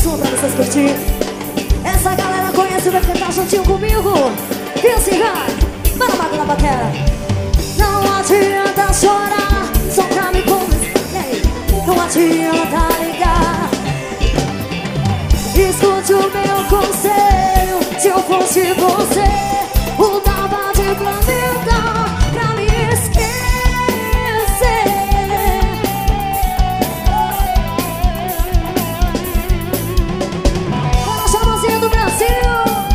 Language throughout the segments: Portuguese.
som pra vocês curtirem. Essa galera conhece, vai cantar juntinho comigo. E assim vai, vai na máquina na batera. Não adianta chorar, só pra me convencer. Não adianta ligar. Escute o meu conselho. Se eu fosse você, mudava de planeta pra me esquecer. Fala, Chamozinho do Brasil.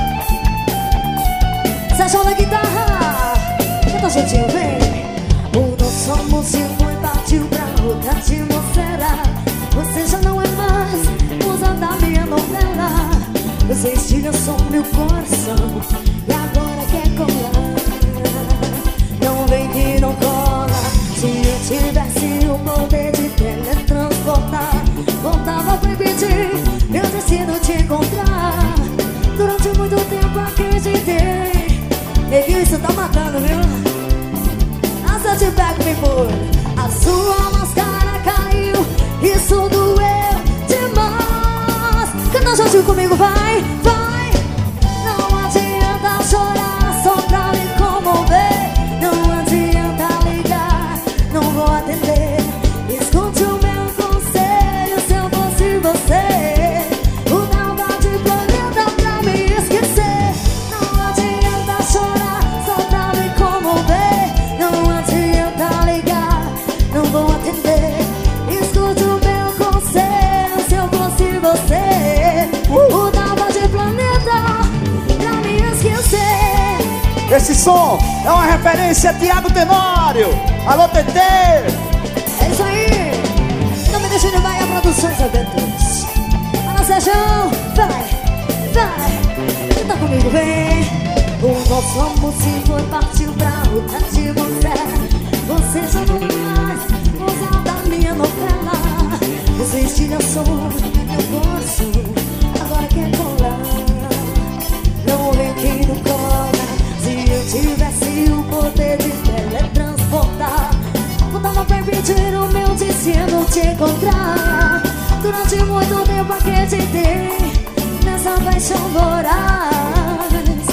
Sejam da guitarra. Canta juntinho, vem. O nosso amor se foi, partiu pra outra atmosfera. Você já não é mais musa da minha novela. Você estilhaçou meu coração e agora quer colar. Não vem que não cola. Se eu tivesse o poder de teletransportar, voltava pra impedir meu destino te encontrar. Durante muito tempo acreditei. E viu, isso tá matando, viu? Mas eu te pego, me por. A sua máscara caiu, isso doeu demais. Canta junto comigo, vai, vai. Não adianta chorar só pra me comover. Não adianta ligar, não vou atender. Escute o meu conselho, se eu fosse você, mudava de planeta pra me esquecer. Não adianta chorar só pra me comover. Não adianta ligar, não vou atender. Escute o meu conselho, se eu fosse você, mudava de planeta pra me esquecer. Esse som é uma referência a Thiago Tenório. Alô, TT. É isso aí. Não me deixe de Bahia Produções Eventos. Fala, Sérgio, vai, vai. Canta comigo, vem. O nosso amor se foi, partiu pra outra atmosfera. Você já não é mais musa da minha novela. Você estilhaçou meu coração, agora quer colar. Não vem que não cola. Se eu tivesse o poder de teletransportar, voltava pra impedir o meu destino te encontrar. Durante muito tempo acreditei nessa paixão voraz.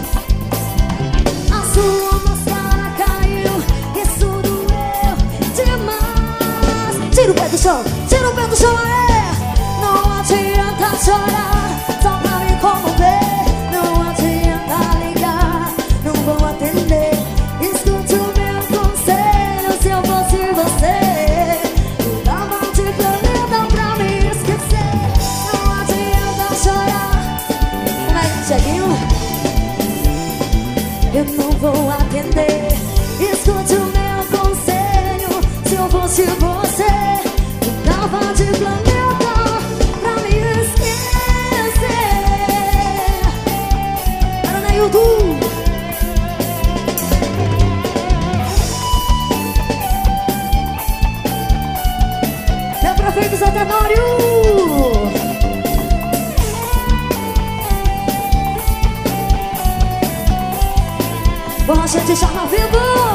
A sua máscara caiu, isso doeu demais. Tira o pé do chão, tira o pé do chão, é. Não adianta chorar só pra me comover. Não adianta ligar, não vou atender. Escute o meu conselho, se eu fosse você, mudava de planeta pra me esquecer. Não adianta chorar. Como é que cheguinho? Eu não vou atender. Escute o meu conselho, se eu fosse você, mudava de planeta pra me esquecer. Para na YouTube. Meu prefeito Zé Tenório. Borracha de charla vivo.